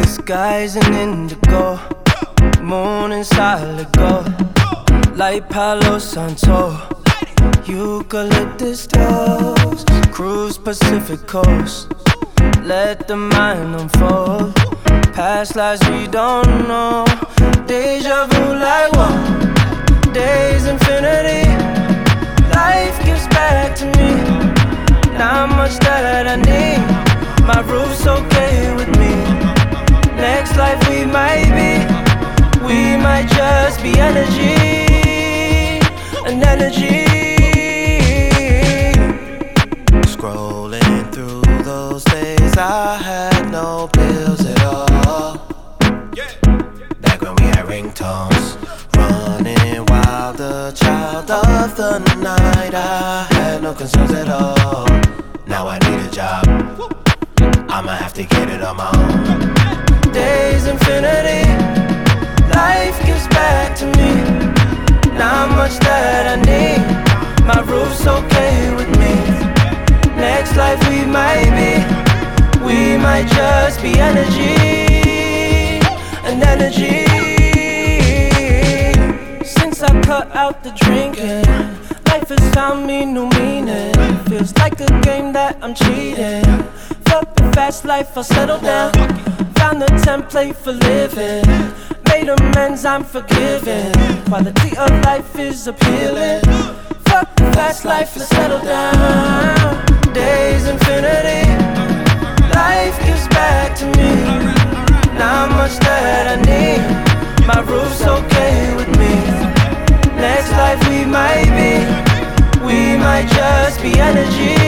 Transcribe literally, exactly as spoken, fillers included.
Skies an indigo, moon in solid gold, like Palo Santo, eucalyptus grows, cruise Pacific coast, let the mind unfold, past lives we don't know, deja vu like whoa, days infinity, life gives back to me, not much that I need, my roof's okay with me. Next life we might be, we might just be energy, an energy. Scrolling through those days, I had no bills at all. Back when we had ringtones, running wild, the child of the night. I had no concerns at all. Now I need a job, I'ma have to get it on my own. Days infinity, life gives back to me, not much that I need, my roof's okay with me. Next life we might be, we might just be energy, an energy. Since I cut out the drinking, life has found me new meaning. Feels like a game that I'm cheating. Fuck the fast life, I'll settle down. Found the template for living, made amends, I'm forgiven. Quality of life is appealing. Fuck the fast life, let's settle down. Days infinity, life gives back to me, not much that I need, my roof's okay with me. Next life we might be, we might just be energy,